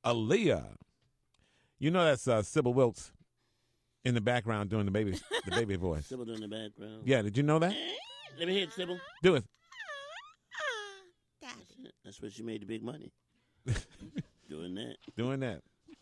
Aaliyah. You know that's Sybil Wilkes in the background doing the baby voice. Sybil in the background. Yeah, did you know that? Let me hear it, Sybil. Do it. That's where she made the big money. Doing that. Doing that.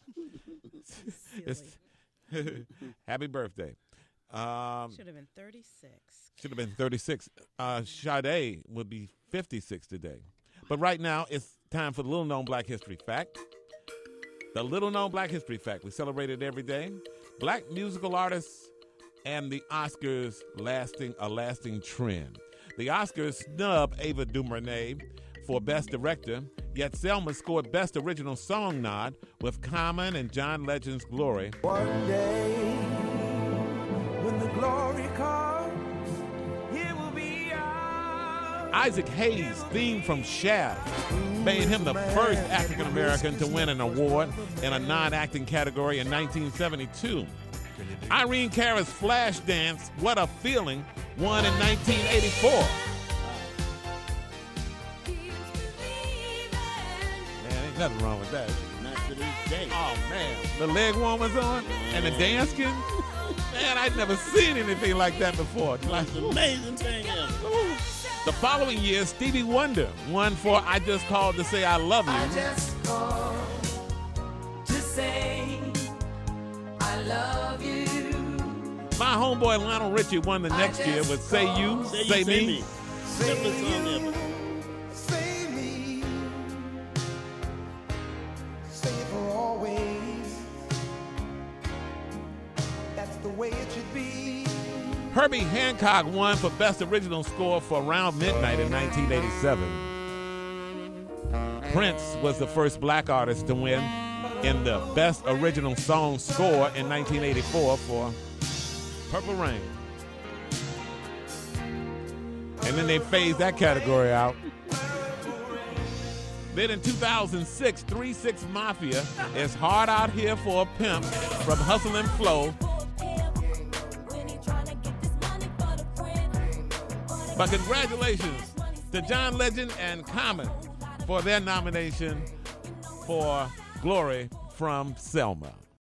Happy birthday. Should have been 36. Should have been 36. Sade would be 56 today. But right now, it's time for the Little Known Black History Fact. The Little Known Black History Fact. We celebrate it every day. Black musical artists and the Oscars a lasting trend. The Oscars snub Ava DuVernay for Best Director, yet Selma scored Best Original Song nod with Common and John Legend's Glory. One day, when the glory comes, it will be ours. Isaac Hayes' theme from Shaft made him the first African-American to win an award in a non-acting category in 1972. Irene Cara's Flashdance, What a Feeling, won in 1984. Man, ain't nothing wrong with that. Not to this day. Oh, man. The leg warmers on and the dancing. Man, I'd never seen anything like that before. That's an amazing thing ever. The following year, Stevie Wonder won for I Just Called to Say I Love You. I just called to say I love you. My homeboy Lionel Richie won the next year with Say You, Say Me. Simplest song ever. Say me. Say it for always. That's the way it should be. Herbie Hancock won for Best Original Score for Around Midnight in 1987. Prince was the first black artist to win in the Best Original Song Score in 1984 for Purple Rain. And then they phased that category out. Then in 2006, 3-6 Mafia is Hard Out Here for a Pimp from Hustle and Flow. But congratulations to John Legend and Common for their nomination for Glory from Selma.